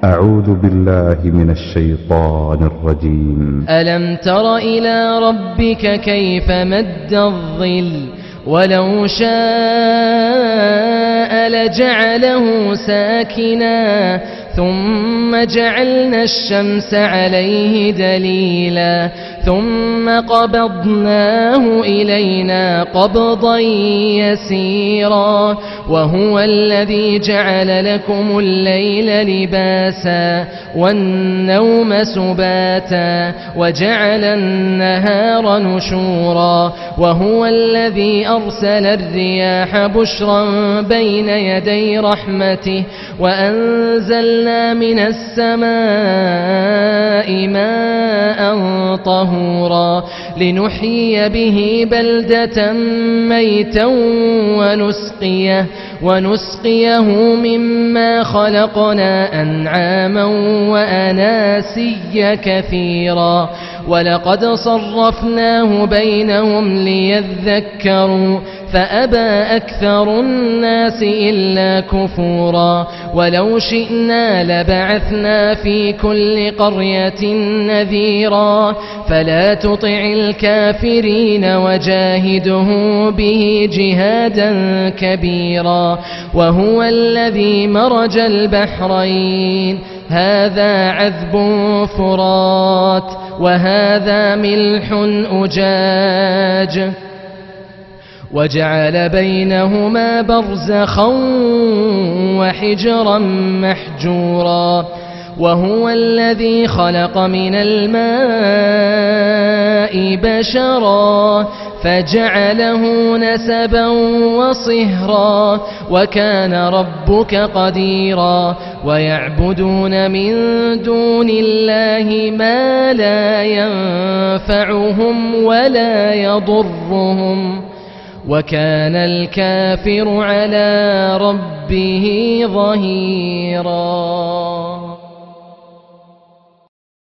أعوذ بالله من الشيطان الرجيم. ألم تر إلى ربك كيف مد الظل ولو شاء لجعله ساكنا ثم جعلنا الشمس عليه دليلا ثم قبضناه إلينا قبضا يسيرا وهو الذي جعل لكم الليل لباسا والنوم سباتا وجعل النهار نشورا وهو الذي أرسل الرياح بشرا بين يدي رحمته وأنزلنا من السماء ماء طهورا لنحيي به بلدة ميتا ونسقيه مما خلقنا أنعاما وأناسيا كثيرا ولقد صرفناه بينهم ليذكروا فأبى أكثر الناس إلا كفورا ولو شئنا لبعثنا في كل قرية نذيرا فلا تطع الكافرين وجاهده به جهادا كبيرا وهو الذي مرج البحرين هذا عذب فرات وهذا ملح أجاج وجعل بينهما برزخا وحجرا محجورا وهو الذي خلق من الماء بشرا فجعله نسبا وصهرا وكان ربك قديرا ويعبدون من دون الله ما لا ينفعهم ولا يضرهم وكان الكافر على ربه ظهيرا.